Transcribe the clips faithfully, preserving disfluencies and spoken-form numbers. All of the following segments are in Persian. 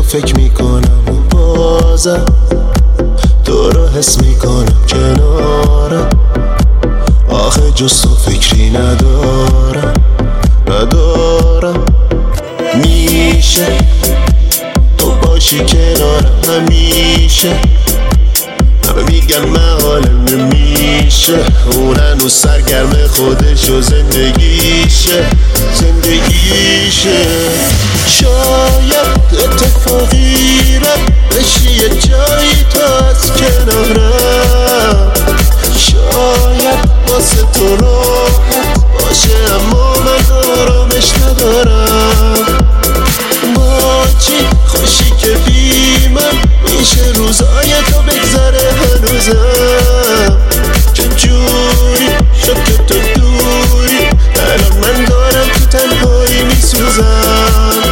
فکر میکنم و بازم تو رو حس میکنم کنارم. آخه جز تو فکری ندارم ندارم. میشه تو باشی کنارم همیشه. همه میگن من حالم نمیشه، اون هنوز سرگرم خودش و زندگیشه زندگیشه. شاید اتفاقی رد بشی یه جایی تا از کنارم. شاید واسه تو راحت باشه اما من آرامش ندارم. با چی خوشی که بی من میشه روزای تو بگذره هنوزم. چه جوری شد که تو دوری، الان من دارم تو تنهایی میسوزم.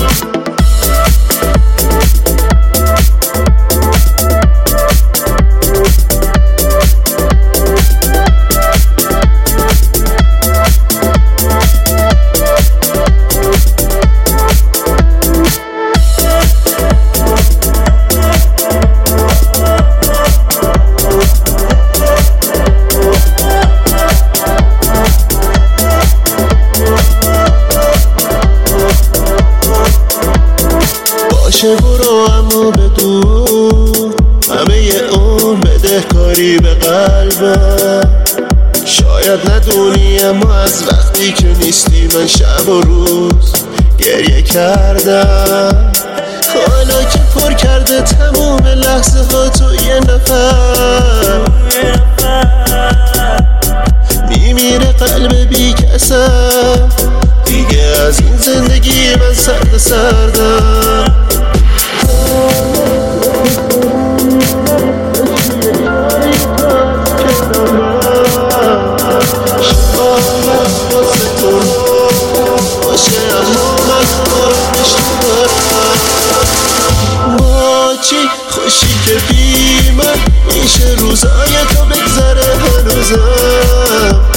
باشه برو اما بدون همه اون بدهکاری به قلبم. شاید ندونی اما از وقتی که نیستی من شب و روز گریه کردم. حالا که پر کرده تموم لحظه ها تو یه نفر، میمیره قلب بی کسم. دیگه از این زندگی من سرد سردم. چی خوشی که بی من میشه روزای تو بگذره هنوزم.